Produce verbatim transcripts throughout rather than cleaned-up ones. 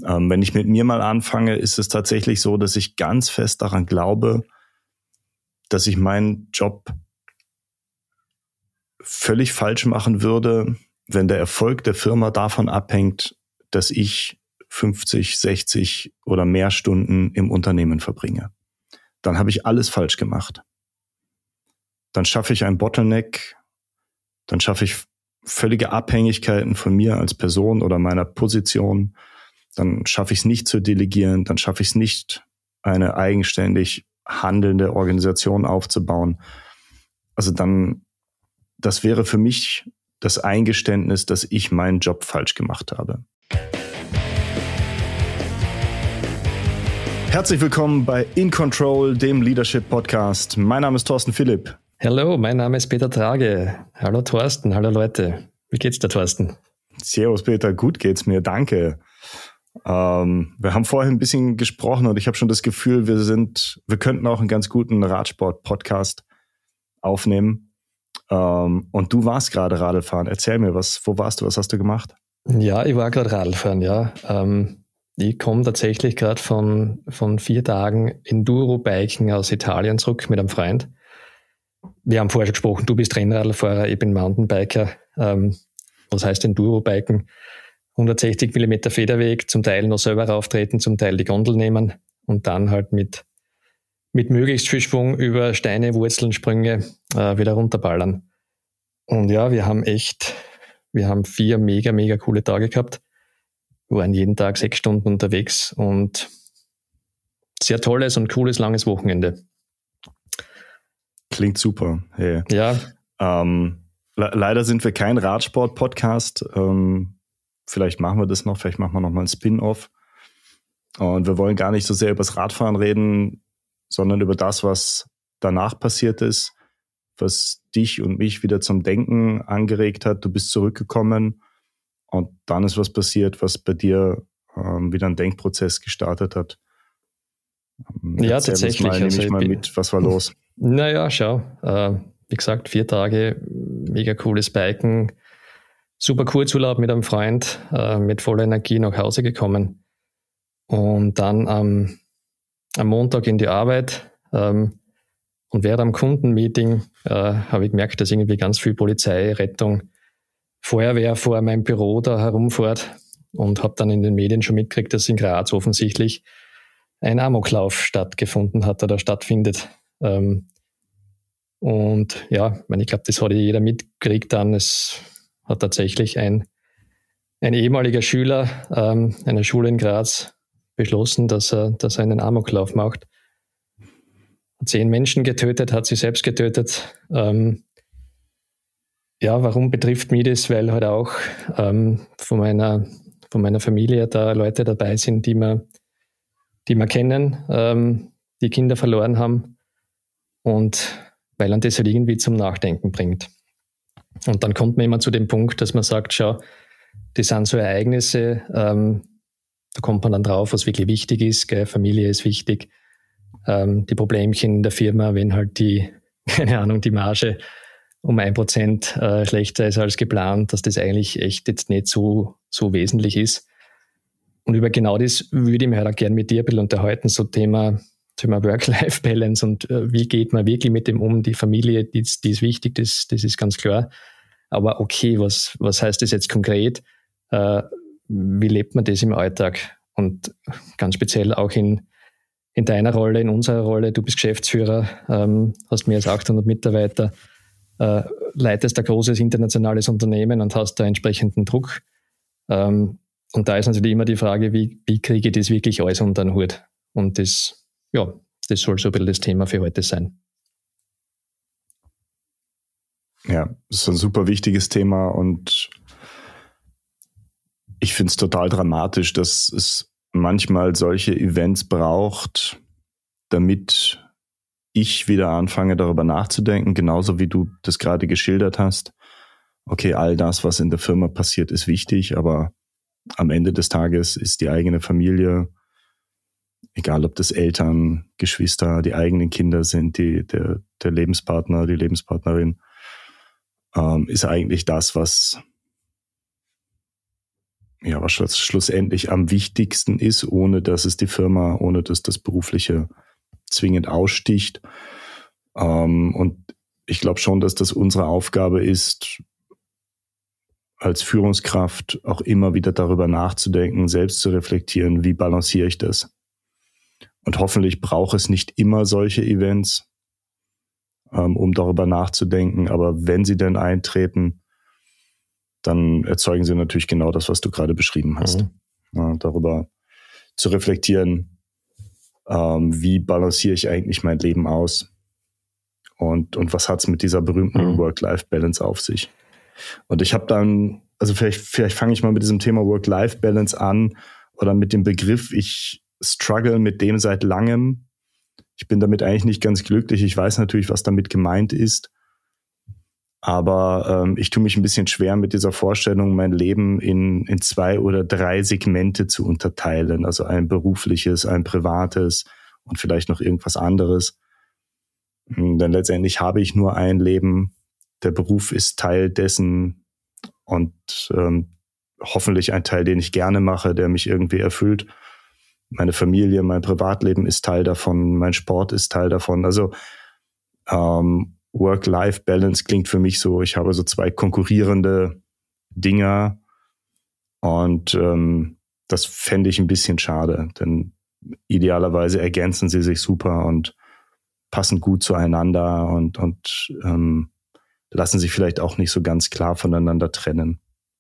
Ähm, wenn ich mit mir mal anfange, ist es tatsächlich so, dass ich ganz fest daran glaube, dass ich meinen Job völlig falsch machen würde, wenn der Erfolg der Firma davon abhängt, dass ich fünfzig, sechzig oder mehr Stunden im Unternehmen verbringe. Dann habe ich alles falsch gemacht. Dann schaffe ich ein Bottleneck, dann schaffe ich völlige Abhängigkeiten von mir als Person oder meiner Position, dann schaffe ich es nicht zu delegieren, dann schaffe ich es nicht, eine eigenständig handelnde Organisation aufzubauen. Also dann, das wäre für mich das Eingeständnis, dass ich meinen Job falsch gemacht habe. Herzlich willkommen bei In Control, dem Leadership Podcast. Mein Name ist Thorsten Philipp. Hallo, mein Name ist Peter Trage. Hallo Thorsten, hallo Leute. Wie geht's dir, Thorsten? Servus Peter, gut geht's mir, danke. Ähm, wir haben vorhin ein bisschen gesprochen und ich habe schon das Gefühl, wir sind, wir könnten auch einen ganz guten Radsport-Podcast aufnehmen. Ähm, und du warst gerade Radlfahren. Erzähl mir, was, wo warst du, was hast du gemacht? Ja, ich war gerade Radlfahren, ja. Ähm, ich komme tatsächlich gerade von, von vier Tagen Enduro-Biken aus Italien zurück mit einem Freund. Wir haben vorher schon gesprochen, du bist Rennradlfahrer, ich bin Mountainbiker. Ähm, was heißt Enduro-Biken? hundertsechzig Millimeter Federweg, zum Teil noch selber rauftreten, zum Teil die Gondel nehmen und dann halt mit, mit möglichst viel Schwung über Steine, Wurzeln, Sprünge äh, wieder runterballern. Und ja, wir haben echt, wir haben vier mega, mega coole Tage gehabt. Wir waren jeden Tag sechs Stunden unterwegs und sehr tolles und cooles, langes Wochenende. Klingt super. Hey. Ja. Ähm, le- leider sind wir kein Radsport-Podcast. Ähm, vielleicht machen wir das noch, vielleicht machen wir noch mal ein Spin-off. Und wir wollen gar nicht so sehr über das Radfahren reden, sondern über das, was danach passiert ist, was dich und mich wieder zum Denken angeregt hat. Du bist zurückgekommen und dann ist was passiert, was bei dir ähm, wieder einen Denkprozess gestartet hat. Ähm, ja, Erzähl tatsächlich. Uns mal, nehme also ich ich mal bin, mit, was war los? Naja, schau. Äh, wie gesagt, vier Tage, mega cooles Biken, super Kurzurlaub mit einem Freund, äh, mit voller Energie nach Hause gekommen. Und dann ähm, am Montag in die Arbeit ähm, und während am Kundenmeeting äh, habe ich gemerkt, dass irgendwie ganz viel Polizei, Rettung, Feuerwehr vor meinem Büro da herumfährt und habe dann in den Medien schon mitgekriegt, dass in Graz offensichtlich ein Amoklauf stattgefunden hat oder stattfindet. Ähm, und ja, ich, meine, ich glaube, das hat jeder mitgekriegt dann. Es hat tatsächlich ein, ein ehemaliger Schüler ähm, einer Schule in Graz beschlossen, dass er, dass er einen Amoklauf macht. Hat zehn Menschen getötet, hat sich selbst getötet. Ähm, ja, warum betrifft mich das? Weil halt auch ähm, von meiner, von meiner Familie da Leute dabei sind, die wir, die wir kennen, ähm, die Kinder verloren haben und weil man das halt irgendwie zum Nachdenken bringt. Und dann kommt man immer zu dem Punkt, dass man sagt, schau, das sind so Ereignisse, ähm, da kommt man dann drauf, was wirklich wichtig ist, gell? Familie ist wichtig, ähm, die Problemchen in der Firma, wenn halt die, keine Ahnung, die Marge um ein Prozent äh, schlechter ist als geplant, dass das eigentlich echt jetzt nicht so, so wesentlich ist. Und über genau das würde ich mich halt auch gerne mit dir ein bisschen unterhalten, so Thema, Thema Work-Life-Balance und äh, wie geht man wirklich mit dem um, die Familie, die, die ist wichtig, das, das ist ganz klar. Aber okay, was, was heißt das jetzt konkret? Äh, wie lebt man das im Alltag? Und ganz speziell auch in, in deiner Rolle, in unserer Rolle, du bist Geschäftsführer, ähm, hast mehr als achthundert Mitarbeiter, äh, leitest ein großes internationales Unternehmen und hast da entsprechenden Druck. Ähm, und da ist natürlich immer die Frage, wie, wie kriege ich das wirklich alles unter den Hut? Und das Ja, das soll so ein bisschen das Thema für heute sein. Ja, das ist ein super wichtiges Thema und ich finde es total dramatisch, dass es manchmal solche Events braucht, damit ich wieder anfange, darüber nachzudenken, genauso wie du das gerade geschildert hast. Okay, all das, was in der Firma passiert, ist wichtig, aber am Ende des Tages ist die eigene Familie, egal ob das Eltern, Geschwister, die eigenen Kinder sind, die, der, der Lebenspartner, die Lebenspartnerin, ähm, ist eigentlich das, was, ja, was schlussendlich am wichtigsten ist, ohne dass es die Firma, ohne dass das Berufliche zwingend aussticht. Ähm, und ich glaube schon, dass das unsere Aufgabe ist, als Führungskraft auch immer wieder darüber nachzudenken, selbst zu reflektieren, wie balanciere ich das? Und hoffentlich braucht es nicht immer solche Events, ähm, um darüber nachzudenken. Aber wenn sie denn eintreten, dann erzeugen sie natürlich genau das, was du gerade beschrieben hast. Mhm. Ja, darüber zu reflektieren, ähm, wie balanciere ich eigentlich mein Leben aus? Und, und was hat es mit dieser berühmten mhm. Work-Life-Balance auf sich? Und ich habe dann, also vielleicht, vielleicht fange ich mal mit diesem Thema Work-Life-Balance an oder mit dem Begriff, ich struggle mit dem seit langem. Ich bin damit eigentlich nicht ganz glücklich. Ich weiß natürlich, was damit gemeint ist. Aber ähm, ich tue mich ein bisschen schwer mit dieser Vorstellung, mein Leben in, in zwei oder drei Segmente zu unterteilen. Also ein berufliches, ein privates und vielleicht noch irgendwas anderes. Denn letztendlich habe ich nur ein Leben. Der Beruf ist Teil dessen und ähm, hoffentlich ein Teil, den ich gerne mache, der mich irgendwie erfüllt. Meine Familie, mein Privatleben ist Teil davon, mein Sport ist Teil davon. Also ähm, Work-Life-Balance klingt für mich so, ich habe so zwei konkurrierende Dinger und ähm, das fände ich ein bisschen schade, denn idealerweise ergänzen sie sich super und passen gut zueinander und, und ähm, lassen sich vielleicht auch nicht so ganz klar voneinander trennen.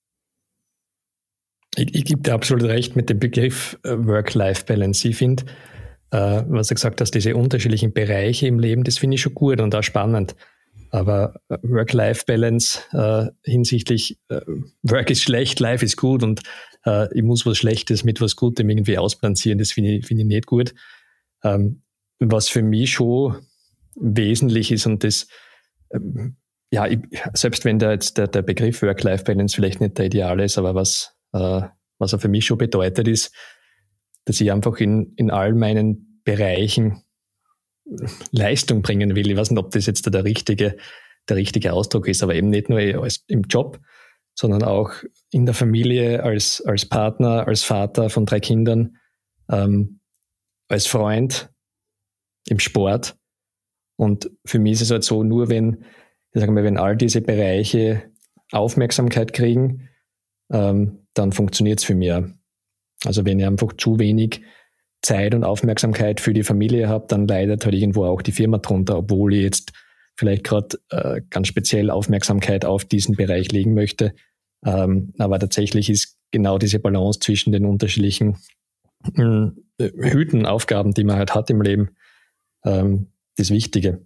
Ich, ich gebe dir absolut recht mit dem Begriff Work-Life-Balance. Ich finde, äh, was du gesagt hast, diese unterschiedlichen Bereiche im Leben, das finde ich schon gut und auch spannend. Aber Work-Life-Balance äh, hinsichtlich äh, Work ist schlecht, Life ist gut und äh, ich muss was Schlechtes mit was Gutem irgendwie ausbalancieren, das finde ich, find ich nicht gut. Ähm, was für mich schon wesentlich ist und das, ähm, ja, ich, selbst wenn da jetzt der, der Begriff Work-Life-Balance vielleicht nicht der ideale ist, aber was, äh, was er für mich schon bedeutet ist, dass ich einfach in, in all meinen Bereichen Leistung bringen will. Ich weiß nicht, ob das jetzt der richtige, der richtige Ausdruck ist, aber eben nicht nur als im Job, sondern auch in der Familie, als, als Partner, als Vater von drei Kindern, ähm, als Freund, im Sport. Und für mich ist es halt so, nur wenn, ich sage mal, wenn all diese Bereiche Aufmerksamkeit kriegen, ähm, dann funktioniert es für mich. Also wenn ich einfach zu wenig Zeit und Aufmerksamkeit für die Familie habe, dann leidet halt irgendwo auch die Firma drunter, obwohl ich jetzt vielleicht gerade äh, ganz speziell Aufmerksamkeit auf diesen Bereich legen möchte. Ähm, aber tatsächlich ist genau diese Balance zwischen den unterschiedlichen äh, Hüten, Aufgaben, die man halt hat im Leben, ähm, das Wichtige.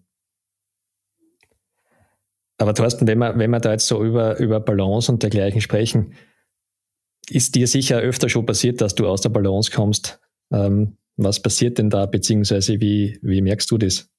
Aber Thorsten, wenn wir, wenn wir da jetzt so über, über Balance und dergleichen sprechen, ist dir sicher öfter schon passiert, dass du aus der Balance kommst. Ähm, was passiert denn da, beziehungsweise wie, wie merkst du das?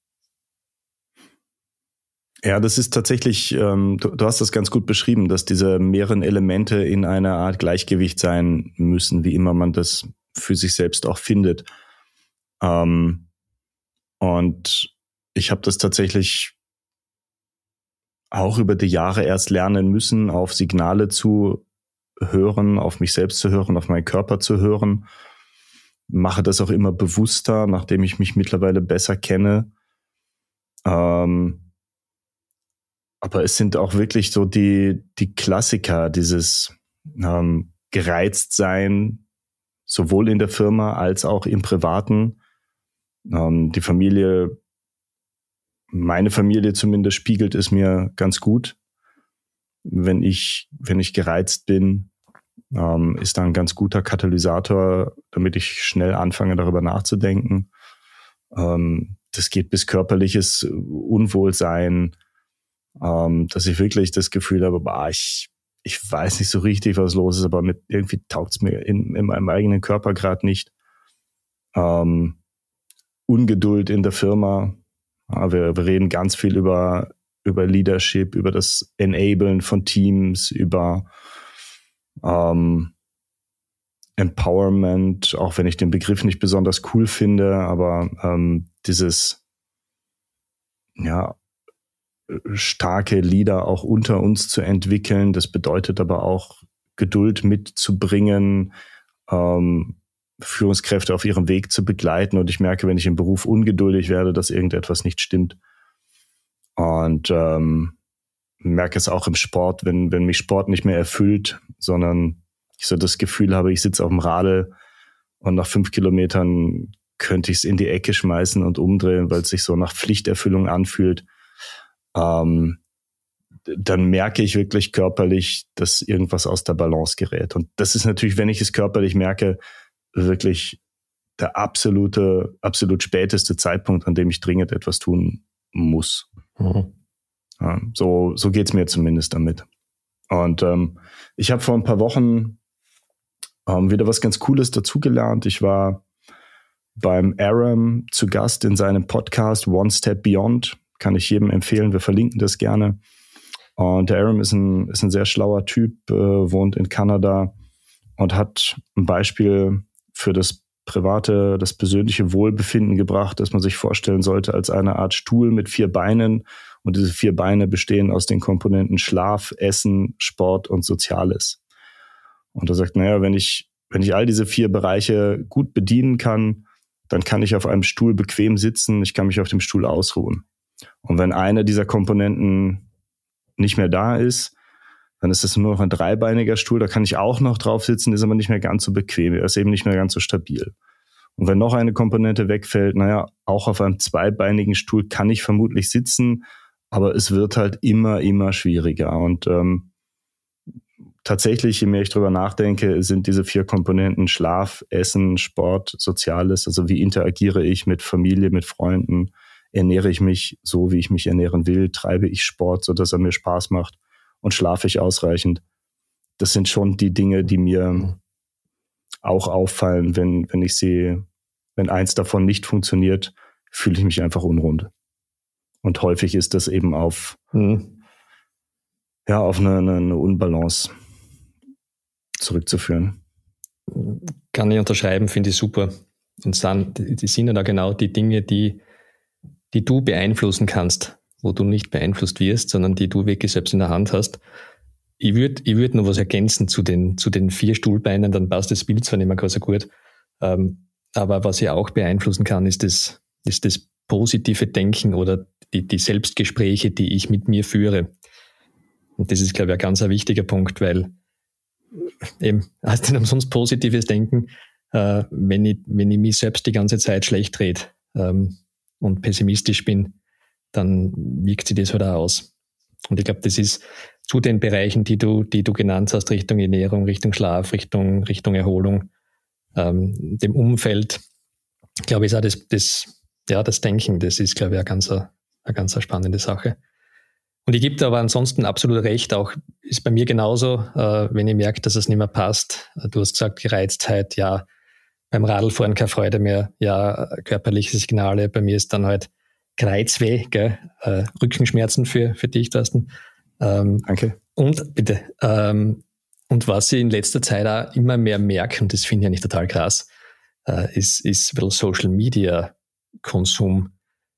Ja, das ist tatsächlich, ähm, du, du hast das ganz gut beschrieben, dass diese mehreren Elemente in einer Art Gleichgewicht sein müssen, wie immer man das für sich selbst auch findet. Ähm, und ich habe das tatsächlich auch über die Jahre erst lernen müssen, auf Signale zu hören, auf mich selbst zu hören, auf meinen Körper zu hören. Mache das auch immer bewusster, nachdem ich mich mittlerweile besser kenne. Ähm, aber es sind auch wirklich so die, die Klassiker, dieses ähm, gereizt sein, sowohl in der Firma als auch im Privaten. Ähm, die Familie, meine Familie zumindest, spiegelt es mir ganz gut. Wenn ich, wenn ich gereizt bin, ähm, ist da ein ganz guter Katalysator, damit ich schnell anfange, darüber nachzudenken. Ähm, das geht bis körperliches Unwohlsein, ähm, dass ich wirklich das Gefühl habe, bah, ich, ich weiß nicht so richtig, was los ist, aber mit, irgendwie taugt es mir in, in meinem eigenen Körper gerade nicht. Ähm, Ungeduld in der Firma. Ja, wir, wir reden ganz viel über, über Leadership, über das Enablen von Teams, über ähm, Empowerment, auch wenn ich den Begriff nicht besonders cool finde, aber ähm, dieses ja starke Leader auch unter uns zu entwickeln, das bedeutet aber auch Geduld mitzubringen, ähm, Führungskräfte auf ihrem Weg zu begleiten. Und ich merke, wenn ich im Beruf ungeduldig werde, dass irgendetwas nicht stimmt. Und ähm, merke es auch im Sport, wenn, wenn mich Sport nicht mehr erfüllt, sondern ich so das Gefühl habe, ich sitze auf dem Radl und nach fünf Kilometern könnte ich es in die Ecke schmeißen und umdrehen, weil es sich so nach Pflichterfüllung anfühlt. Ähm, dann merke ich wirklich körperlich, dass irgendwas aus der Balance gerät. Und das ist natürlich, wenn ich es körperlich merke, wirklich der absolute, absolut späteste Zeitpunkt, an dem ich dringend etwas tun muss. Mhm. Ja, so so geht's mir zumindest damit. Und ähm, ich habe vor ein paar Wochen ähm, wieder was ganz Cooles dazugelernt. Ich war beim Aram zu Gast in seinem Podcast One Step Beyond. Kann ich jedem empfehlen. Wir verlinken das gerne. Und der Aram ist ein, ist ein sehr schlauer Typ, äh, wohnt in Kanada und hat ein Beispiel für das private, das persönliche Wohlbefinden gebracht, das man sich vorstellen sollte als eine Art Stuhl mit vier Beinen. Und diese vier Beine bestehen aus den Komponenten Schlaf, Essen, Sport und Soziales. Und er sagt, naja, wenn ich, wenn ich all diese vier Bereiche gut bedienen kann, dann kann ich auf einem Stuhl bequem sitzen, ich kann mich auf dem Stuhl ausruhen. Und wenn eine dieser Komponenten nicht mehr da ist, dann ist das nur noch ein dreibeiniger Stuhl, da kann ich auch noch drauf sitzen, ist aber nicht mehr ganz so bequem, er ist eben nicht mehr ganz so stabil. Und wenn noch eine Komponente wegfällt, naja, auch auf einem zweibeinigen Stuhl kann ich vermutlich sitzen, aber es wird halt immer, immer schwieriger. Und ähm, tatsächlich, je mehr ich drüber nachdenke, sind diese vier Komponenten Schlaf, Essen, Sport, Soziales, also wie interagiere ich mit Familie, mit Freunden, ernähre ich mich so, wie ich mich ernähren will, treibe ich Sport, sodass er mir Spaß macht und schlafe ich ausreichend. Das sind schon die Dinge, die mir auch auffallen, wenn, wenn ich sehe, wenn eins davon nicht funktioniert, fühle ich mich einfach unrund. Und häufig ist das eben auf, mhm. ja, auf eine, eine, eine Unbalance zurückzuführen. Kann ich unterschreiben, finde ich super. Und dann, die sind ja da genau die Dinge, die die du beeinflussen kannst, wo du nicht beeinflusst wirst, sondern die du wirklich selbst in der Hand hast. Ich würde ich würd noch was ergänzen zu den, zu den vier Stuhlbeinen, dann passt das Bild zwar nicht mehr ganz so gut, ähm, aber was ich auch beeinflussen kann, ist das, ist das positive Denken oder die, die Selbstgespräche, die ich mit mir führe. Und das ist, glaube ich, ein ganz ein wichtiger Punkt, weil eben, heißt nicht umsonst positives Denken, äh, wenn ich, wenn ich mich selbst die ganze Zeit schlecht rede, ähm, und pessimistisch bin, dann wirkt sich das halt auch aus. Und ich glaube, das ist zu den Bereichen, die du, die du genannt hast, Richtung Ernährung, Richtung Schlaf, Richtung, Richtung Erholung, ähm, dem Umfeld, glaube ich, ist auch das, das, ja, das Denken, das ist, glaube ich, eine ganz, eine ganz spannende Sache. Und ich gebe dir aber ansonsten absolut recht, auch ist bei mir genauso, äh, wenn ich merke, dass es nicht mehr passt. Du hast gesagt, Gereiztheit, ja, beim Radlfahren keine Freude mehr, ja, körperliche Signale. Bei mir ist dann halt Kreuzweh, gell? Äh, Rückenschmerzen für, für dich, Thorsten. Ähm, Danke. Und bitte. Ähm, und was ich in letzter Zeit auch immer mehr merke, und das finde ich eigentlich total krass, äh, ist, ist ein bisschen Social Media Konsum.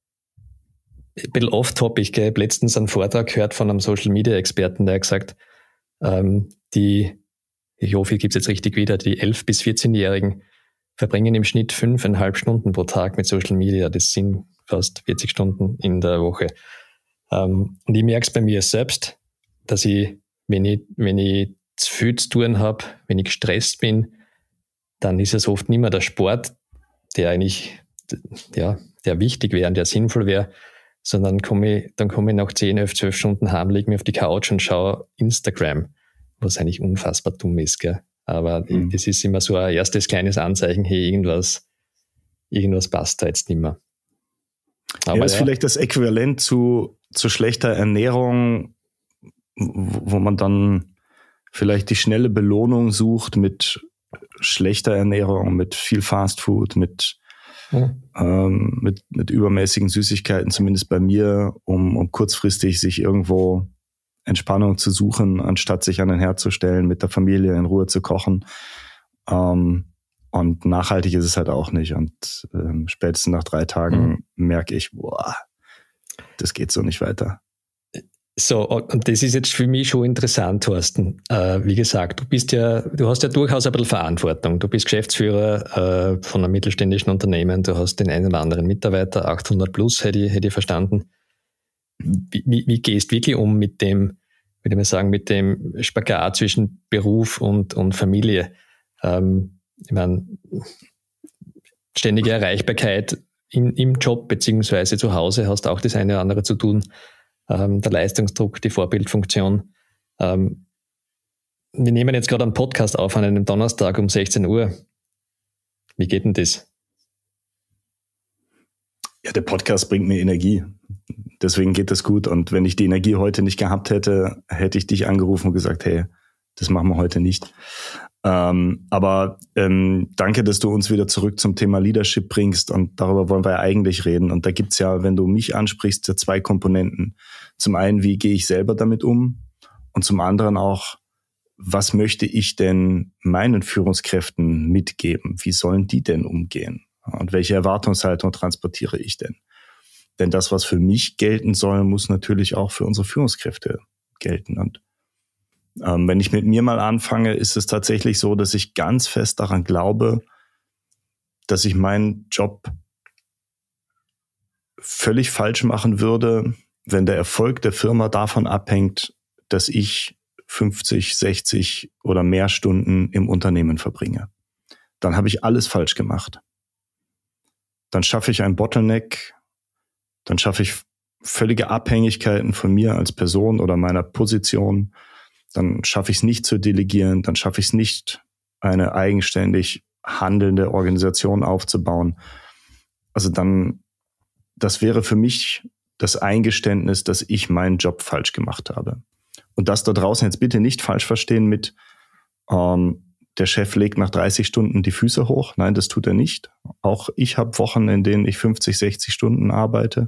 Ein bisschen off-topic, gell? Ich habe letztens einen Vortrag gehört von einem Social Media Experten, der hat gesagt, ähm, die, ich hoffe, ich gebe es jetzt richtig wieder, die elf- bis vierzehnjährigen verbringen im Schnitt fünfeinhalb Stunden pro Tag mit Social Media. Das sind fast vierzig Stunden in der Woche. Ähm, und ich merke es bei mir selbst, dass ich, wenn ich, wenn ich zu viel zu tun habe, wenn ich gestresst bin, dann ist es oft nicht mehr der Sport, der eigentlich, ja, der wichtig wäre und der sinnvoll wäre, sondern komme ich, dann komme ich nach zehn, elf, zwölf Stunden heim, lege mich auf die Couch und schaue Instagram, was eigentlich unfassbar dumm ist, gell? Aber mhm. das ist immer so ein erstes kleines Anzeichen, hey, irgendwas, irgendwas passt da jetzt nicht mehr. Aber ja, das ist ja vielleicht das Äquivalent zu, zu schlechter Ernährung, wo man dann vielleicht die schnelle Belohnung sucht mit schlechter Ernährung, mit viel Fastfood, mit, mhm. ähm, mit, mit übermäßigen Süßigkeiten, zumindest bei mir, um, um kurzfristig sich irgendwo Entspannung zu suchen, anstatt sich an den Herd zu stellen, mit der Familie in Ruhe zu kochen. Ähm, und nachhaltig ist es halt auch nicht. Und ähm, spätestens nach drei Tagen mhm. merke ich, boah, das geht so nicht weiter. So, und das ist jetzt für mich schon interessant, Thorsten. Äh, wie gesagt, du bist ja, du hast ja durchaus ein bisschen Verantwortung. Du bist Geschäftsführer äh, von einem mittelständischen Unternehmen, du hast den einen oder anderen Mitarbeiter, achthundert plus, hätte ich, hätte ich verstanden. Wie, wie, wie gehst du wirklich um mit dem, würde ich mal sagen, mit dem Spagat zwischen Beruf und, und Familie? Ähm, ich meine, ständige Erreichbarkeit in, im Job beziehungsweise zu Hause hast auch das eine oder andere zu tun. Ähm, der Leistungsdruck, die Vorbildfunktion. Ähm, wir nehmen jetzt gerade einen Podcast auf an einem Donnerstag um sechzehn Uhr. Wie geht denn das? Ja, der Podcast bringt mir Energie. Deswegen geht das gut. Und wenn ich die Energie heute nicht gehabt hätte, hätte ich dich angerufen und gesagt, hey, das machen wir heute nicht. Ähm, aber ähm, danke, dass du uns wieder zurück zum Thema Leadership bringst, und darüber wollen wir ja eigentlich reden. Und da gibt's ja, wenn du mich ansprichst, ja zwei Komponenten. Zum einen, wie gehe ich selber damit um? Und zum anderen auch, was möchte ich denn meinen Führungskräften mitgeben? Wie sollen die denn umgehen? Und welche Erwartungshaltung transportiere ich denn? Denn das, was für mich gelten soll, muss natürlich auch für unsere Führungskräfte gelten. Und Ähm, wenn ich mit mir mal anfange, ist es tatsächlich so, dass ich ganz fest daran glaube, dass ich meinen Job völlig falsch machen würde, wenn der Erfolg der Firma davon abhängt, dass ich fünfzig, sechzig oder mehr Stunden im Unternehmen verbringe. Dann habe ich alles falsch gemacht. Dann schaffe ich ein Bottleneck, dann schaffe ich völlige Abhängigkeiten von mir als Person oder meiner Position. Dann schaffe ich es nicht zu delegieren, dann schaffe ich es nicht, eine eigenständig handelnde Organisation aufzubauen. Also dann, das wäre für mich das Eingeständnis, dass ich meinen Job falsch gemacht habe. Und das da draußen jetzt bitte nicht falsch verstehen mit, ähm, der Chef legt nach dreißig Stunden die Füße hoch. Nein, das tut er nicht. Auch ich habe Wochen, in denen ich fünfzig, sechzig Stunden arbeite.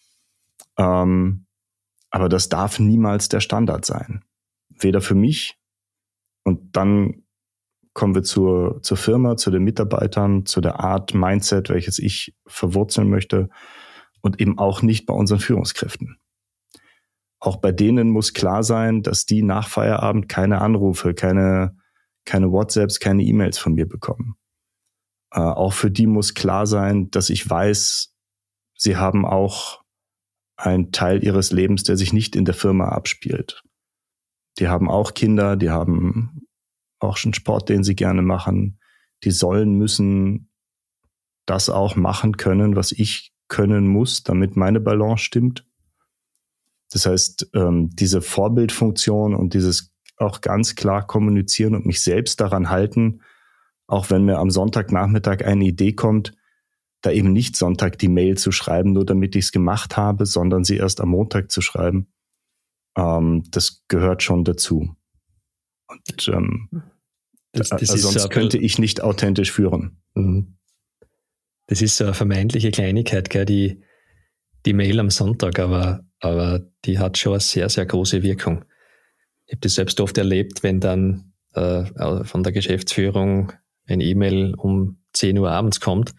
Ähm, aber das darf niemals der Standard sein. Weder für mich, und dann kommen wir zur, zur Firma, zu den Mitarbeitern, zu der Art Mindset, welches ich verwurzeln möchte, und eben auch nicht bei unseren Führungskräften. Auch bei denen muss klar sein, dass die nach Feierabend keine Anrufe, keine, keine WhatsApps, keine E-Mails von mir bekommen. Äh, auch für die muss klar sein, dass ich weiß, sie haben auch einen Teil ihres Lebens, der sich nicht in der Firma abspielt. Die haben auch Kinder, die haben auch schon Sport, den sie gerne machen. Die sollen, müssen das auch machen können, was ich können muss, damit meine Balance stimmt. Das heißt, diese Vorbildfunktion und dieses auch ganz klar kommunizieren und mich selbst daran halten, auch wenn mir am Sonntagnachmittag eine Idee kommt, da eben nicht Sonntag die Mail zu schreiben, nur damit ich es gemacht habe, sondern sie erst am Montag zu schreiben. Das gehört schon dazu. Und ähm, das, das also sonst so könnte ich nicht authentisch führen. Das ist so eine vermeintliche Kleinigkeit, gell, die, die Mail am Sonntag, aber, aber die hat schon eine sehr, sehr große Wirkung. Ich habe das selbst oft erlebt, wenn dann äh, von der Geschäftsführung ein E-Mail um zehn Uhr abends kommt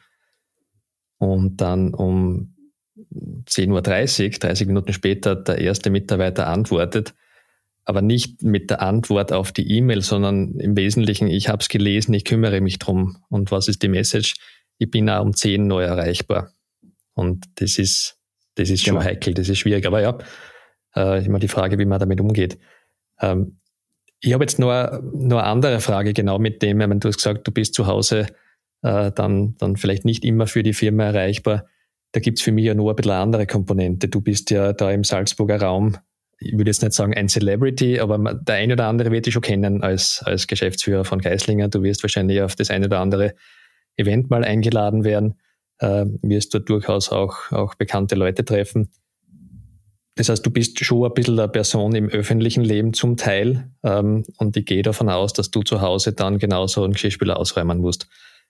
und dann um zehn Uhr dreißig, dreißig Minuten später, der erste Mitarbeiter antwortet, aber nicht mit der Antwort auf die E-Mail, sondern im Wesentlichen, ich habe es gelesen, ich kümmere mich drum. Und was ist die Message? Ich bin auch um zehn neu erreichbar. Und das ist, das ist schon genau. heikel, das ist schwierig. Aber ja, äh, immer die Frage, wie man damit umgeht. Ähm, ich habe jetzt noch, noch eine andere Frage, genau mit dem, wenn du hast gesagt, du bist zu Hause, äh, dann, dann vielleicht nicht immer für die Firma erreichbar. Da gibt's für mich ja nur ein bisschen eine andere Komponente. Du bist ja da im Salzburger Raum, ich würde jetzt nicht sagen ein Celebrity, aber der eine oder andere wird dich schon kennen als, als Geschäftsführer von Geislinger. Du wirst wahrscheinlich auf das eine oder andere Event mal eingeladen werden, äh, wirst dort durchaus auch, auch bekannte Leute treffen. Das heißt, du bist schon ein bisschen eine Person im öffentlichen Leben zum Teil, ähm, und ich gehe davon aus, dass du zu Hause dann genauso einen Geschirrspüler ausräumen musst.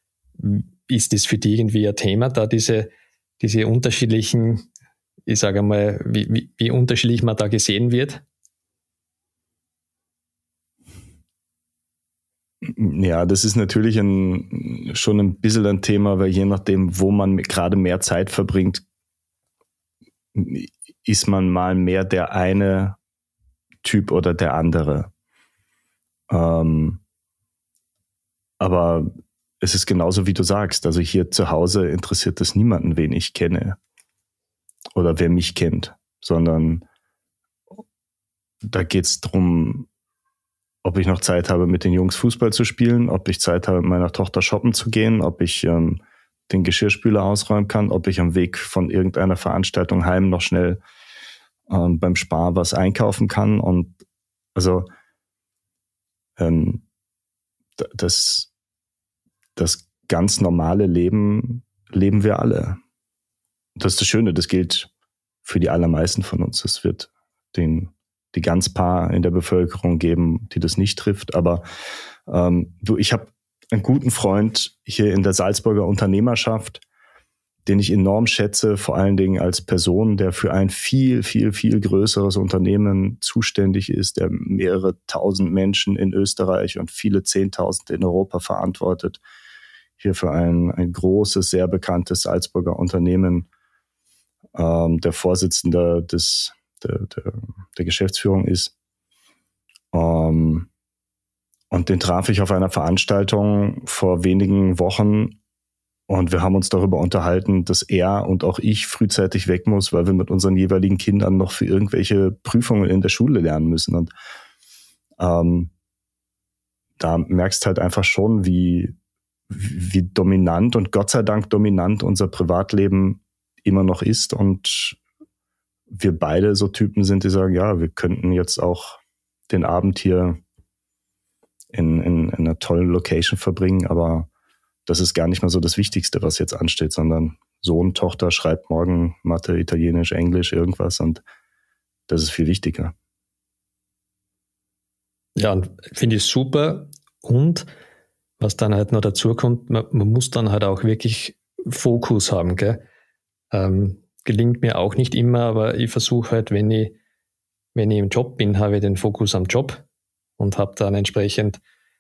Ist das für dich irgendwie ein Thema, da diese diese unterschiedlichen, ich sage mal, wie, wie, wie unterschiedlich man da gesehen wird? Ja, das ist natürlich ein, schon ein bisschen ein Thema, weil je nachdem, wo man gerade mehr Zeit verbringt, ist man mal mehr der eine Typ oder der andere. Ähm, aber es ist genauso, wie du sagst. Also hier zu Hause interessiert es niemanden, wen ich kenne oder wer mich kennt, sondern da geht es darum, ob ich noch Zeit habe, mit den Jungs Fußball zu spielen, ob ich Zeit habe, mit meiner Tochter shoppen zu gehen, ob ich ähm, den Geschirrspüler ausräumen kann, ob ich am Weg von irgendeiner Veranstaltung heim noch schnell ähm, beim Spar was einkaufen kann. Und also ähm, das, das ganz normale Leben leben wir alle. Das ist das Schöne, das gilt für die allermeisten von uns. Es wird den, die ganz paar in der Bevölkerung geben, die das nicht trifft. Aber ähm, du, ich habe einen guten Freund hier in der Salzburger Unternehmerschaft, den ich enorm schätze, vor allen Dingen als Person, der für ein viel, viel, viel größeres Unternehmen zuständig ist, der mehrere tausend Menschen in Österreich und viele Zehntausend in Europa verantwortet. Hier für ein, ein großes, sehr bekanntes Salzburger Unternehmen, ähm, der Vorsitzende des, der, der, der Geschäftsführung ist. Ähm, und den traf ich auf einer Veranstaltung vor wenigen Wochen. Und wir haben uns darüber unterhalten, dass er und auch ich frühzeitig weg muss, weil wir mit unseren jeweiligen Kindern noch für irgendwelche Prüfungen in der Schule lernen müssen. Und ähm, da merkst halt einfach schon, wie, wie dominant und Gott sei Dank dominant unser Privatleben immer noch ist. Und wir beide so Typen sind, die sagen, ja, wir könnten jetzt auch den Abend hier in, in, in einer tollen Location verbringen, aber das ist gar nicht mal so das Wichtigste, was jetzt ansteht, sondern Sohn, Tochter schreibt morgen Mathe, Italienisch, Englisch, irgendwas und das ist viel wichtiger. Ja, finde ich super. Und was dann halt noch dazu kommt, man, man muss dann halt auch wirklich Fokus haben, gell? Ähm, gelingt mir auch nicht immer, aber ich versuche halt, wenn ich, wenn ich im Job bin, habe ich den Fokus am Job und habe dann entsprechend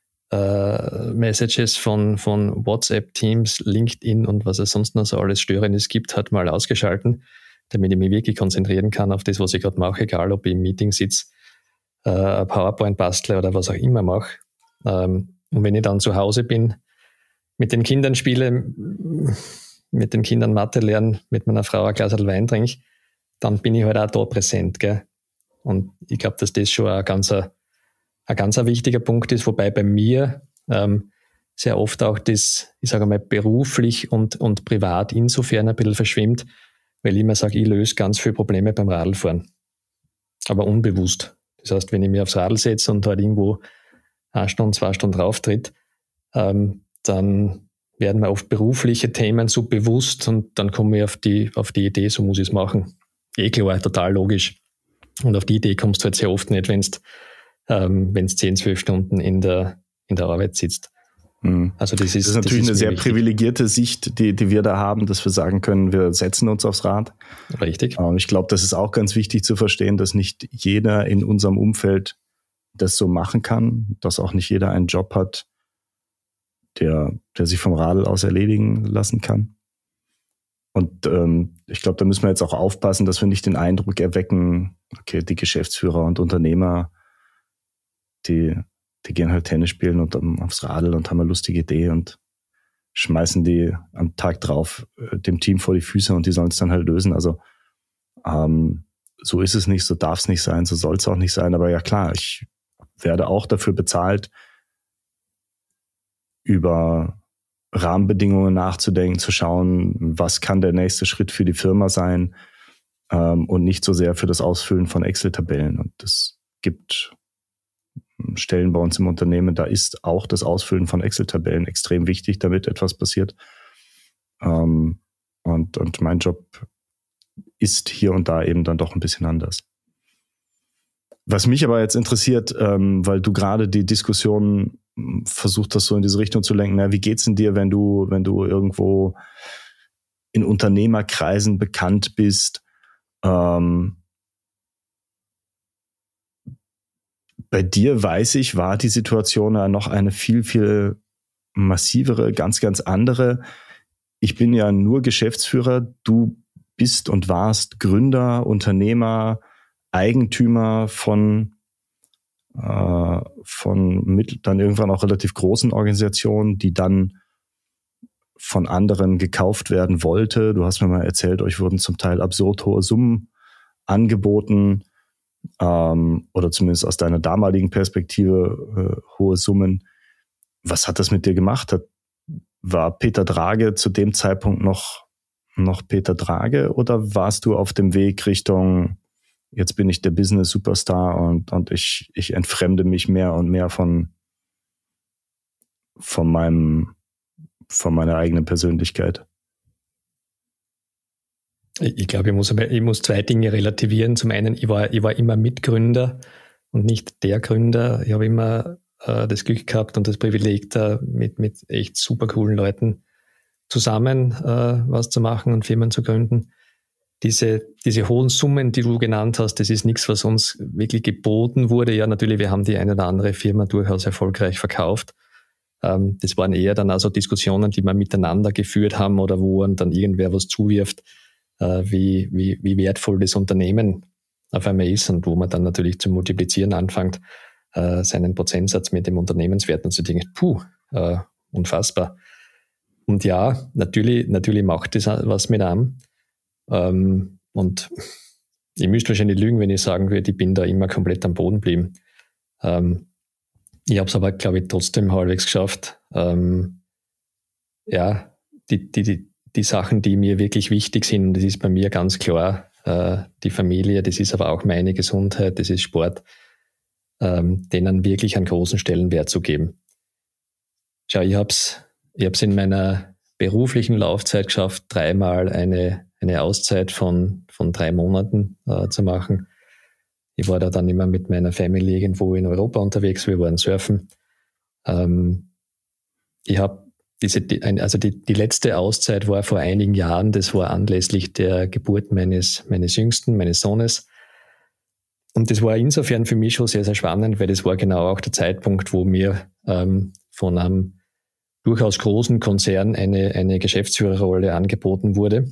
Uh, Messages von, von WhatsApp, Teams, LinkedIn und was es sonst noch so alles Störendes gibt, halt mal ausgeschalten, damit ich mich wirklich konzentrieren kann auf das, was ich gerade mache, egal ob ich im Meeting sitze, uh, PowerPoint bastle oder was auch immer mache. Um, und wenn ich dann zu Hause bin, mit den Kindern spiele, mit den Kindern Mathe lernen, mit meiner Frau ein Glas Wein trinke, dann bin ich halt auch da präsent, gell? Und ich glaube, dass das schon ein ganzer ein ganz ein wichtiger Punkt ist, wobei bei mir ähm, sehr oft auch das, ich sage mal, beruflich und, und privat insofern ein bisschen verschwimmt, weil ich immer sage, ich löse ganz viele Probleme beim Radlfahren. Aber unbewusst. Das heißt, wenn ich mich aufs Radl setze und halt irgendwo eine Stunde, zwei Stunden drauftritt, ähm, dann werden mir oft berufliche Themen so bewusst und dann komme ich auf die, auf die Idee, so muss ich es machen. Eh klar, total logisch. Und auf die Idee kommst du halt sehr oft nicht, wenn es Ähm, wenn es zehn, zwölf Stunden in der, in der Arbeit sitzt. Mhm. Also das ist, das ist natürlich das ist eine sehr wichtig. Privilegierte Sicht, die, die wir da haben, dass wir sagen können, wir setzen uns aufs Rad. Richtig. Und ich glaube, das ist auch ganz wichtig zu verstehen, dass nicht jeder in unserem Umfeld das so machen kann, dass auch nicht jeder einen Job hat, der, der sich vom Radl aus erledigen lassen kann. Und ähm, ich glaube, da müssen wir jetzt auch aufpassen, dass wir nicht den Eindruck erwecken, okay, die Geschäftsführer und Unternehmer, die, die gehen halt Tennis spielen und um, aufs Radl und haben eine lustige Idee und schmeißen die am Tag drauf äh, dem Team vor die Füße und die sollen es dann halt lösen. Also ähm, so ist es nicht, so darf es nicht sein, so soll es auch nicht sein. Aber ja klar, ich werde auch dafür bezahlt, über Rahmenbedingungen nachzudenken, zu schauen, was kann der nächste Schritt für die Firma sein ähm, und nicht so sehr für das Ausfüllen von Excel-Tabellen. Und das gibt Stellen bei uns im Unternehmen, da ist auch das Ausfüllen von Excel-Tabellen extrem wichtig, damit etwas passiert. Ähm, und, und mein Job ist hier und da eben dann doch ein bisschen anders. Was mich aber jetzt interessiert, ähm, weil du gerade die Diskussion versucht hast, so in diese Richtung zu lenken, na, wie geht's denn dir, wenn du, wenn du irgendwo in Unternehmerkreisen bekannt bist? Ähm, Bei dir, weiß ich, war die Situation ja noch eine viel, viel massivere, ganz, ganz andere. Ich bin ja nur Geschäftsführer. Du bist und warst Gründer, Unternehmer, Eigentümer von äh, von mittel, dann irgendwann auch relativ großen Organisationen, die dann von anderen gekauft werden wollte. Du hast mir mal erzählt, euch wurden zum Teil absurd hohe Summen angeboten, ähm, oder zumindest aus deiner damaligen Perspektive äh, hohe Summen. Was hat das mit dir gemacht? Hat, war Peter Drage zu dem Zeitpunkt noch, noch Peter Drage oder warst du auf dem Weg Richtung, jetzt bin ich der Business-Superstar und, und ich, ich entfremde mich mehr und mehr von, von meinem von meiner eigenen Persönlichkeit? Ich glaube, ich muss, ich muss zwei Dinge relativieren. Zum einen, ich war, ich war immer Mitgründer und nicht der Gründer. Ich habe immer äh, das Glück gehabt und das Privileg, da mit, mit echt super coolen Leuten zusammen äh, was zu machen und Firmen zu gründen. Diese, diese hohen Summen, die du genannt hast, das ist nichts, was uns wirklich geboten wurde. Ja, natürlich, wir haben die eine oder andere Firma durchaus erfolgreich verkauft. Ähm, das waren eher dann also Diskussionen, die wir miteinander geführt haben oder wo dann irgendwer was zuwirft, äh, wie, wie, wie wertvoll das Unternehmen auf einmal ist und wo man dann natürlich zu multiplizieren anfängt, äh, seinen Prozentsatz mit dem Unternehmenswert und so denkt, puh, äh, unfassbar. Und ja, natürlich, natürlich macht das was mit einem. Ähm, und ich müsste wahrscheinlich lügen, wenn ich sagen würde, ich bin da immer komplett am Boden geblieben. Ähm, ich habe es aber, glaube ich, trotzdem halbwegs geschafft. Ähm, ja, die, die, die, die Sachen, die mir wirklich wichtig sind, das ist bei mir ganz klar äh, die Familie, das ist aber auch meine Gesundheit, das ist Sport, ähm, denen wirklich einen großen Stellenwert zu geben. Schau, ich habe es ich hab's in meiner beruflichen Laufzeit geschafft, dreimal eine, eine Auszeit von, von drei Monaten äh, zu machen. Ich war da dann immer mit meiner Family irgendwo in Europa unterwegs, wir waren surfen. Ähm, ich habe diese, die, also die, die letzte Auszeit war vor einigen Jahren, das war anlässlich der Geburt meines, meines Jüngsten, meines Sohnes. Und das war insofern für mich schon sehr, sehr spannend, weil das war genau auch der Zeitpunkt, wo mir ähm, von einem durchaus großen Konzern eine, eine Geschäftsführerrolle angeboten wurde.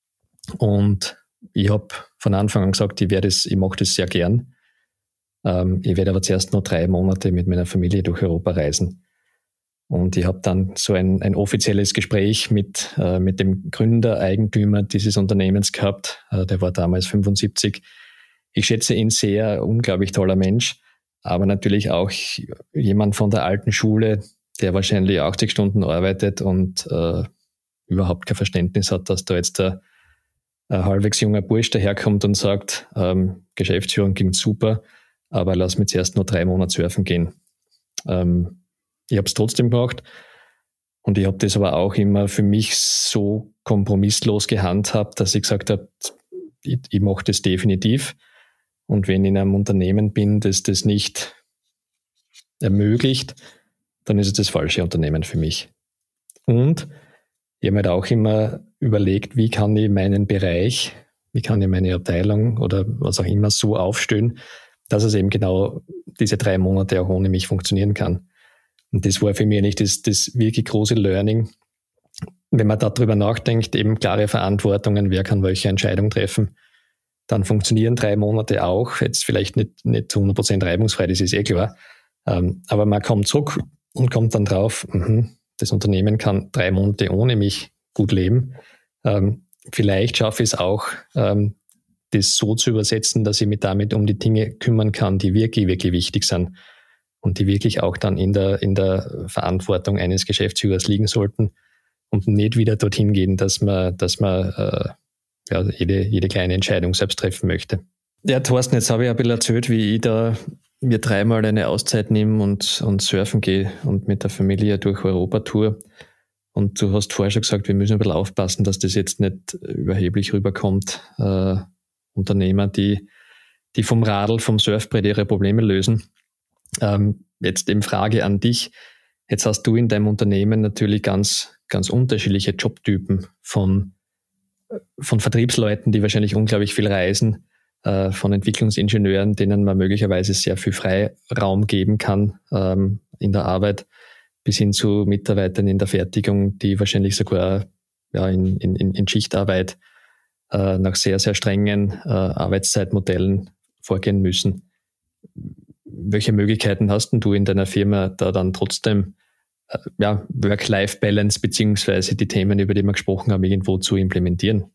Und ich habe von Anfang an gesagt, ich, das, ich mache das sehr gern. Ähm, ich werde aber zuerst noch drei Monate mit meiner Familie durch Europa reisen. Und ich habe dann so ein, ein offizielles Gespräch mit, äh, mit dem Gründer, Eigentümer dieses Unternehmens gehabt. Äh, der war damals fünfundsiebzig. Ich schätze ihn sehr, unglaublich toller Mensch, aber natürlich auch jemand von der alten Schule, der wahrscheinlich achtzig Stunden arbeitet und äh, überhaupt kein Verständnis hat, dass da jetzt der ein halbwegs junger Bursch daherkommt und sagt, ähm, Geschäftsführung klingt super, aber lass mich zuerst nur drei Monate surfen gehen. Ähm, ich habe es trotzdem gemacht und ich habe das aber auch immer für mich so kompromisslos gehandhabt, dass ich gesagt habe, ich, ich mache das definitiv. Und wenn ich in einem Unternehmen bin, das das nicht ermöglicht, dann ist es das falsche Unternehmen für mich. Und ich habe mir da auch immer überlegt, wie kann ich meinen Bereich, wie kann ich meine Abteilung oder was auch immer so aufstellen, dass es eben genau diese drei Monate auch ohne mich funktionieren kann. Und das war für mich nicht das, das wirklich große Learning. Wenn man darüber nachdenkt, eben klare Verantwortungen, wer kann welche Entscheidung treffen, dann funktionieren drei Monate auch. Jetzt vielleicht nicht, nicht zu hundert Prozent reibungsfrei, das ist eh klar. Aber man kommt zurück und kommt dann drauf, mh, das Unternehmen kann drei Monate ohne mich gut leben. Ähm, vielleicht schaffe ich es auch, ähm, das so zu übersetzen, dass ich mich damit um die Dinge kümmern kann, die wirklich, wirklich wichtig sind und die wirklich auch dann in der, in der Verantwortung eines Geschäftsführers liegen sollten und nicht wieder dorthin gehen, dass man, dass man äh, ja, jede, jede kleine Entscheidung selbst treffen möchte. Ja, Thorsten, jetzt habe ich ein bisschen erzählt, wie ich da mir dreimal eine Auszeit nehme und, und surfen gehe und mit der Familie durch Europa tour. Und du hast vorher schon gesagt, wir müssen ein bisschen aufpassen, dass das jetzt nicht überheblich rüberkommt. Äh, Unternehmer, die, die vom Radl, vom Surfbrett ihre Probleme lösen. Ähm, jetzt eben Frage an dich. Jetzt hast du in deinem Unternehmen natürlich ganz, ganz unterschiedliche Jobtypen von, von Vertriebsleuten, die wahrscheinlich unglaublich viel reisen, von Entwicklungsingenieuren, denen man möglicherweise sehr viel Freiraum geben kann ähm, in der Arbeit, bis hin zu Mitarbeitern in der Fertigung, die wahrscheinlich sogar ja, in, in, in Schichtarbeit äh, nach sehr, sehr strengen äh, Arbeitszeitmodellen vorgehen müssen. welche Möglichkeiten hast denn du in deiner Firma, da dann trotzdem äh, ja, Work-Life-Balance beziehungsweise die Themen, über die wir gesprochen haben, irgendwo zu implementieren?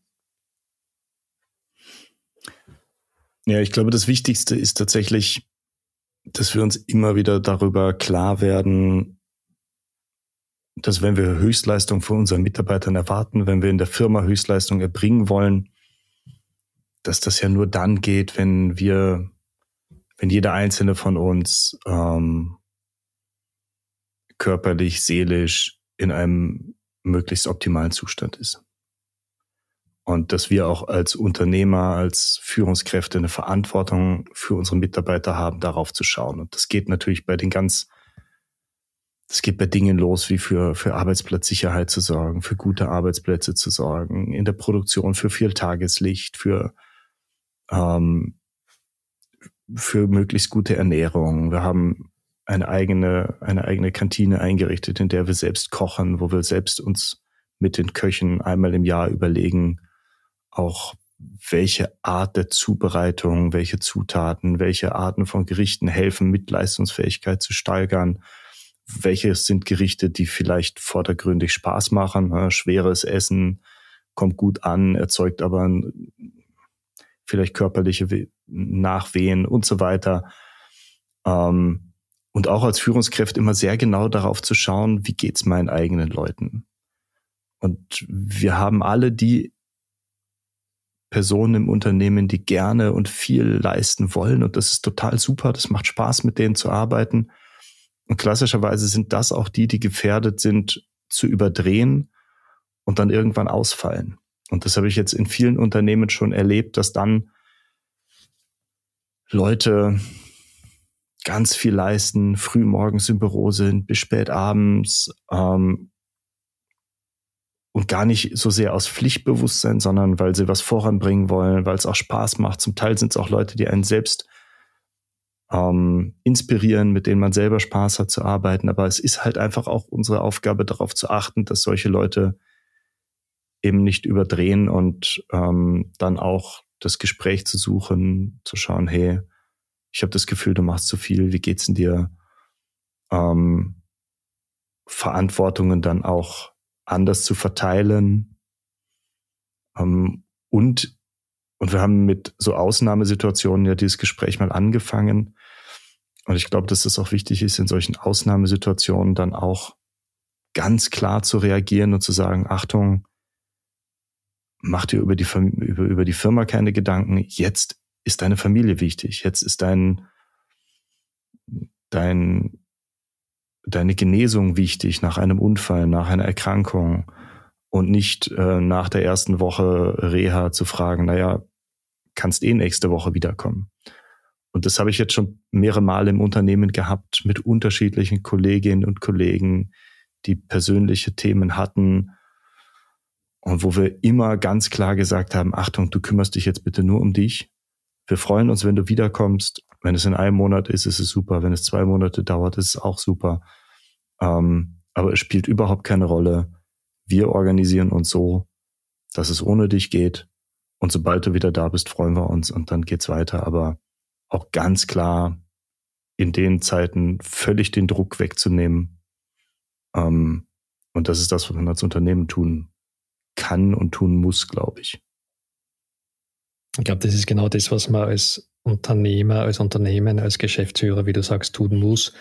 Ja, ich glaube, das Wichtigste ist tatsächlich, dass wir uns immer wieder darüber klar werden, dass wenn wir Höchstleistung von unseren Mitarbeitern erwarten, wenn wir in der Firma Höchstleistung erbringen wollen, dass das ja nur dann geht, wenn wir, wenn jeder einzelne von uns ähm, körperlich, seelisch in einem möglichst optimalen Zustand ist. Und dass wir auch als Unternehmer, als Führungskräfte eine Verantwortung für unsere Mitarbeiter haben, darauf zu schauen. Und das geht natürlich bei den ganz, das geht bei Dingen los, wie für, für Arbeitsplatzsicherheit zu sorgen, für gute Arbeitsplätze zu sorgen, in der Produktion für viel Tageslicht, für, ähm, für möglichst gute Ernährung. Wir haben eine eigene, eine eigene Kantine eingerichtet, in der wir selbst kochen, wo wir selbst uns mit den Köchen einmal im Jahr überlegen, auch welche Art der Zubereitung, welche Zutaten, welche Arten von Gerichten helfen, Mitleistungsfähigkeit zu steigern. Welche sind Gerichte, die vielleicht vordergründig Spaß machen? Schweres Essen kommt gut an, erzeugt aber vielleicht körperliche Nachwehen und so weiter. Und auch als Führungskräfte immer sehr genau darauf zu schauen, wie geht's meinen eigenen Leuten? Und wir haben alle die Personen im Unternehmen, die gerne und viel leisten wollen. Und das ist total super. Das macht Spaß, mit denen zu arbeiten. Und klassischerweise sind das auch die, die gefährdet sind, zu überdrehen und dann irgendwann ausfallen. Und das habe ich jetzt in vielen Unternehmen schon erlebt, dass dann Leute ganz viel leisten, früh morgens im Büro sind, bis spät abends, ähm, und gar nicht so sehr aus Pflichtbewusstsein, sondern weil sie was voranbringen wollen, weil es auch Spaß macht. Zum Teil sind es auch Leute, die einen selbst ähm, inspirieren, mit denen man selber Spaß hat zu arbeiten. Aber es ist halt einfach auch unsere Aufgabe, darauf zu achten, dass solche Leute eben nicht überdrehen und ähm, dann auch das Gespräch zu suchen, zu schauen, hey, ich habe das Gefühl, du machst zu viel, wie geht's denn dir? Ähm, Verantwortungen dann auch anders zu verteilen. Ähm, und, und wir haben mit so Ausnahmesituationen ja dieses Gespräch mal angefangen. Und ich glaube, dass es auch wichtig ist, in solchen Ausnahmesituationen dann auch ganz klar zu reagieren und zu sagen, Achtung, mach dir über die, über, über die Firma keine Gedanken. Jetzt ist deine Familie wichtig. Jetzt ist dein, dein, deine Genesung wichtig nach einem Unfall, nach einer Erkrankung und nicht äh, nach der ersten Woche Reha zu fragen, naja, kannst eh nächste Woche wiederkommen. Und das habe ich jetzt schon mehrere Male im Unternehmen gehabt mit unterschiedlichen Kolleginnen und Kollegen, die persönliche Themen hatten und wo wir immer ganz klar gesagt haben, Achtung, du kümmerst dich jetzt bitte nur um dich. Wir freuen uns, wenn du wiederkommst. Wenn es in einem Monat ist, ist es super. Wenn es zwei Monate dauert, ist es auch super. Ähm, aber es spielt überhaupt keine Rolle. Wir organisieren uns so, dass es ohne dich geht. Und sobald du wieder da bist, freuen wir uns und dann geht's weiter. Aber auch ganz klar in den Zeiten völlig den Druck wegzunehmen. Ähm, und das ist das, was man als Unternehmen tun kann und tun muss, glaube ich. Ich glaube, das ist genau das, was man als Unternehmer, als Unternehmen, als Geschäftsführer, wie du sagst, tun muss.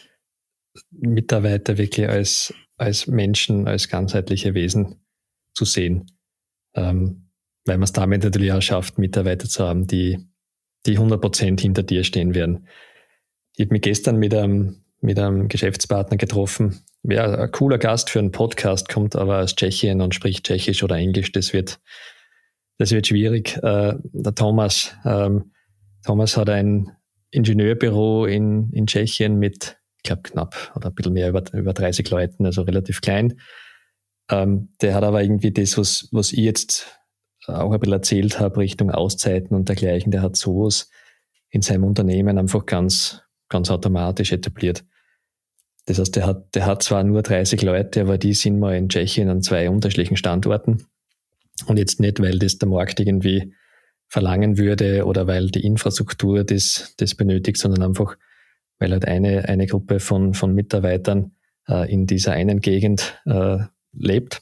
Mitarbeiter wirklich als, als Menschen, als ganzheitliche Wesen zu sehen. Ähm, weil man es damit natürlich auch schafft, Mitarbeiter zu haben, die, die hundert Prozent hinter dir stehen werden. Ich habe mich gestern mit einem, mit einem Geschäftspartner getroffen. Ja, ein cooler Gast für einen Podcast, kommt aber aus Tschechien und spricht Tschechisch oder Englisch. Das wird Das wird schwierig. Äh, der Thomas, ähm, Thomas hat ein Ingenieurbüro in, in Tschechien mit, ich glaube, knapp oder ein bisschen mehr über, über dreißig Leuten, also relativ klein. Ähm, der hat aber irgendwie das, was, was ich jetzt auch ein bisschen erzählt habe, Richtung Auszeiten und dergleichen, der hat sowas in seinem Unternehmen einfach ganz, ganz automatisch etabliert. Das heißt, der hat, der hat zwar nur dreißig Leute, aber die sind mal in Tschechien an zwei unterschiedlichen Standorten. Und jetzt nicht, weil das der Markt irgendwie verlangen würde oder weil die Infrastruktur das, das benötigt, sondern einfach, weil halt eine, eine Gruppe von, von Mitarbeitern äh, in dieser einen Gegend äh, lebt.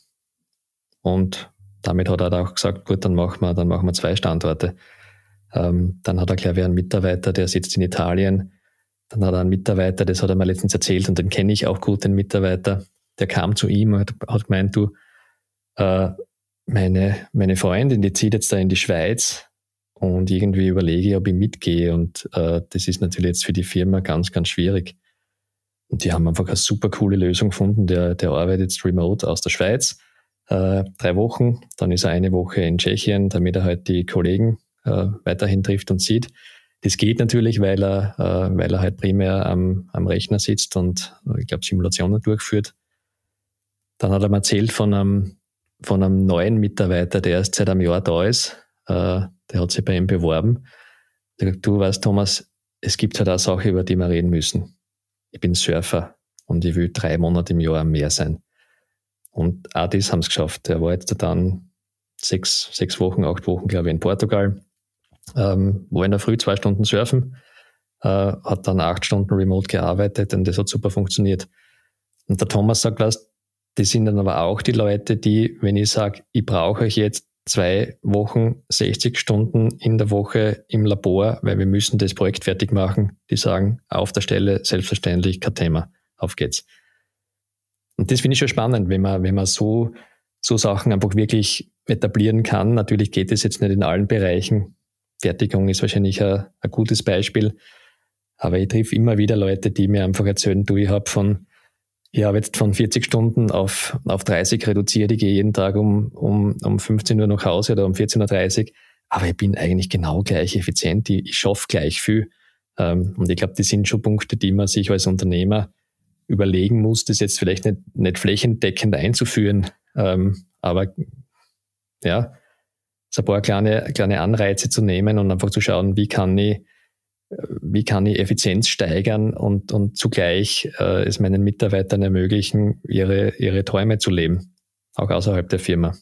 Und damit hat er auch gesagt, gut, dann machen wir, dann machen wir zwei Standorte. Ähm, dann hat er, glaube ich, einen Mitarbeiter, der sitzt in Italien. Dann hat er einen Mitarbeiter, das hat er mir letztens erzählt und den kenne ich auch gut, den Mitarbeiter. Der kam zu ihm und hat, hat gemeint, du, äh, meine, meine Freundin, die zieht jetzt da in die Schweiz und irgendwie überlege ich, ob ich mitgehe. Und äh, das ist natürlich jetzt für die Firma ganz, ganz schwierig. Und die haben einfach eine super coole Lösung gefunden. Der, der arbeitet jetzt remote aus der Schweiz, äh, drei Wochen. Dann ist er eine Woche in Tschechien, damit er halt die Kollegen äh, weiterhin trifft und sieht. Das geht natürlich, weil er, äh, weil er halt primär am, am Rechner sitzt und ich glaube Simulationen durchführt. Dann hat er mir erzählt von einem, von einem neuen Mitarbeiter, der erst seit einem Jahr da ist. Äh, der hat sich bei ihm beworben. Der hat gesagt, du weißt, Thomas, es gibt halt auch Sachen, über die wir reden müssen. Ich bin Surfer und ich will drei Monate im Jahr am Meer sein. Und auch das haben sie geschafft. Er war jetzt dann sechs, sechs Wochen, acht Wochen, glaube ich, in Portugal. Ähm, war in der Früh zwei Stunden surfen, äh, hat dann acht Stunden remote gearbeitet und das hat super funktioniert. Und der Thomas sagt, weißt, das sind dann aber auch die Leute, die, wenn ich sage, ich brauche euch jetzt zwei Wochen, sechzig Stunden in der Woche im Labor, weil wir müssen das Projekt fertig machen, die sagen, auf der Stelle, selbstverständlich, kein Thema, auf geht's. Und das finde ich schon spannend, wenn man, wenn man so, so Sachen einfach wirklich etablieren kann. Natürlich geht es jetzt nicht in allen Bereichen. Fertigung ist wahrscheinlich ein, ein gutes Beispiel. Aber ich treffe immer wieder Leute, die mir einfach erzählen, du, ich habe von, ich habe jetzt von vierzig Stunden auf, auf dreißig reduziert, ich gehe jeden Tag um, um, um fünfzehn Uhr nach Hause oder um vierzehn Uhr dreißig, aber ich bin eigentlich genau gleich effizient, ich, ich schaffe gleich viel. Und ich glaube, das sind schon Punkte, die man sich als Unternehmer überlegen muss, das jetzt vielleicht nicht, nicht flächendeckend einzuführen, aber ja, so ein paar kleine, kleine Anreize zu nehmen und einfach zu schauen, wie kann ich, wie kann ich Effizienz steigern und, und zugleich äh, es meinen Mitarbeitern ermöglichen, ihre, ihre Träume zu leben, auch außerhalb der Firma.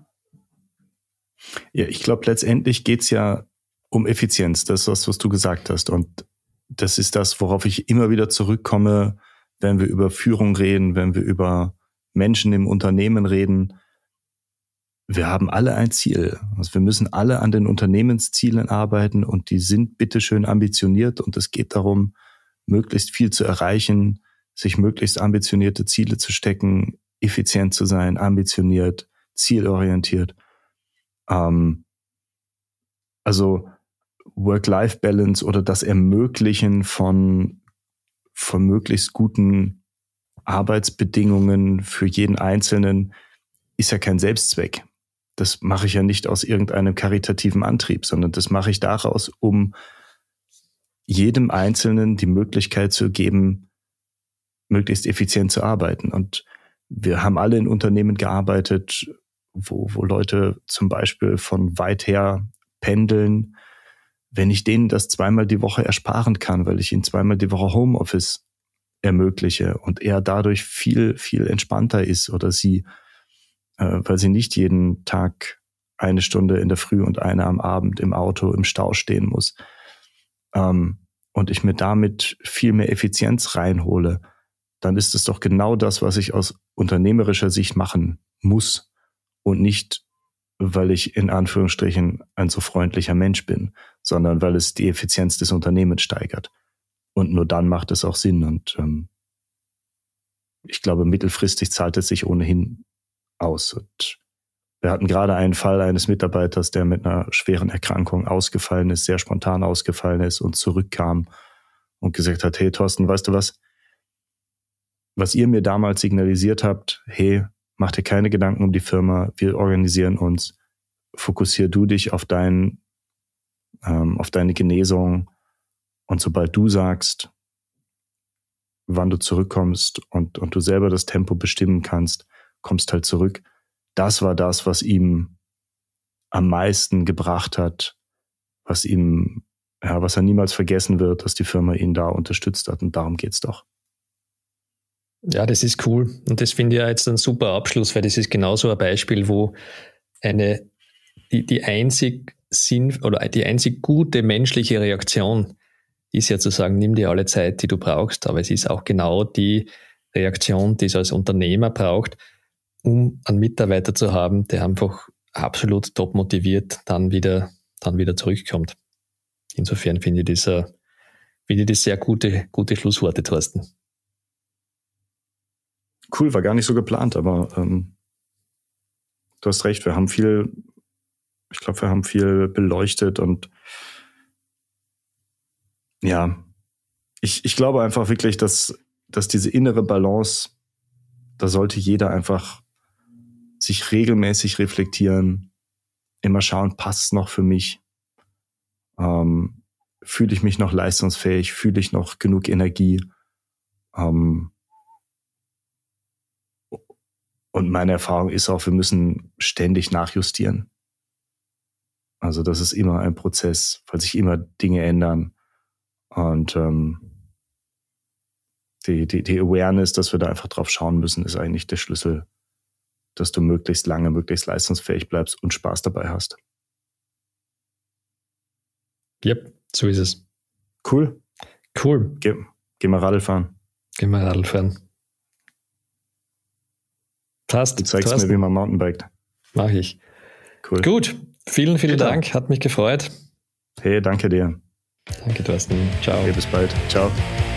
Ja, ich glaube, letztendlich geht's ja um Effizienz, das ist das, was du gesagt hast. Und das ist das, worauf ich immer wieder zurückkomme, wenn wir über Führung reden, wenn wir über Menschen im Unternehmen reden. Wir haben alle ein Ziel. Also wir müssen alle an den Unternehmenszielen arbeiten und die sind bitteschön ambitioniert und es geht darum, möglichst viel zu erreichen, sich möglichst ambitionierte Ziele zu stecken, effizient zu sein, ambitioniert, zielorientiert. Ähm, also Work-Life-Balance oder das Ermöglichen von, von möglichst guten Arbeitsbedingungen für jeden Einzelnen ist ja kein Selbstzweck. Das mache ich ja nicht aus irgendeinem karitativen Antrieb, sondern das mache ich daraus, um jedem Einzelnen die Möglichkeit zu geben, möglichst effizient zu arbeiten. Und wir haben alle in Unternehmen gearbeitet, wo, wo Leute zum Beispiel von weit her pendeln. Wenn ich denen das zweimal die Woche ersparen kann, weil ich ihnen zweimal die Woche Homeoffice ermögliche und er dadurch viel, viel entspannter ist oder sie weil sie nicht jeden Tag eine Stunde in der Früh und eine am Abend im Auto im Stau stehen muss. Und ich mir damit viel mehr Effizienz reinhole, dann ist es doch genau das, was ich aus unternehmerischer Sicht machen muss und nicht, weil ich in Anführungsstrichen ein so freundlicher Mensch bin, sondern weil es die Effizienz des Unternehmens steigert. Und nur dann macht es auch Sinn. Und ähm, ich glaube, mittelfristig zahlt es sich ohnehin aus. Und wir hatten gerade einen Fall eines Mitarbeiters, der mit einer schweren Erkrankung ausgefallen ist, sehr spontan ausgefallen ist und zurückkam und gesagt hat, hey Thorsten, weißt du was? Was ihr mir damals signalisiert habt, hey, mach dir keine Gedanken um die Firma, wir organisieren uns, fokussier du dich auf dein, ähm, auf deine Genesung und sobald du sagst, wann du zurückkommst und, und du selber das Tempo bestimmen kannst, kommst halt zurück. Das war das, was ihm am meisten gebracht hat, was ihm, ja, was er niemals vergessen wird, dass die Firma ihn da unterstützt hat. Und darum geht's doch. Ja, das ist cool. Und das finde ich ja jetzt ein super Abschluss, weil das ist genauso ein Beispiel, wo eine, die, die einzig Sinn oder die einzig gute menschliche Reaktion ist ja zu sagen, nimm dir alle Zeit, die du brauchst, aber es ist auch genau die Reaktion, die es als Unternehmer braucht, um einen Mitarbeiter zu haben, der einfach absolut top motiviert dann wieder, dann wieder zurückkommt. Insofern finde ich das, äh, finde ich das sehr gute, gute Schlussworte, Thorsten. Cool, war gar nicht so geplant, aber ähm, du hast recht, wir haben viel, ich glaube, wir haben viel beleuchtet und ja, ich, ich glaube einfach wirklich, dass, dass diese innere Balance, da sollte jeder einfach sich regelmäßig reflektieren, immer schauen, passt es noch für mich? Ähm, fühle ich mich noch leistungsfähig? Fühle ich noch genug Energie? Ähm, und meine Erfahrung ist auch, wir müssen ständig nachjustieren. Also das ist immer ein Prozess, weil sich immer Dinge ändern. Und ähm, die, die, die Awareness, dass wir da einfach drauf schauen müssen, ist eigentlich der Schlüssel, dass du möglichst lange, möglichst leistungsfähig bleibst und Spaß dabei hast. Yep, so ist es. Cool. Cool. Geh, geh mal Radl fahren. Geh mal Radl fahren. Passt. Du zeigst mir, wie man Mountainbiked. Mach ich. Cool. Gut. Vielen, vielen Peter. Dank. Hat mich gefreut. Hey, danke dir. Danke, Thorsten. Ciao. Okay, bis bald. Ciao.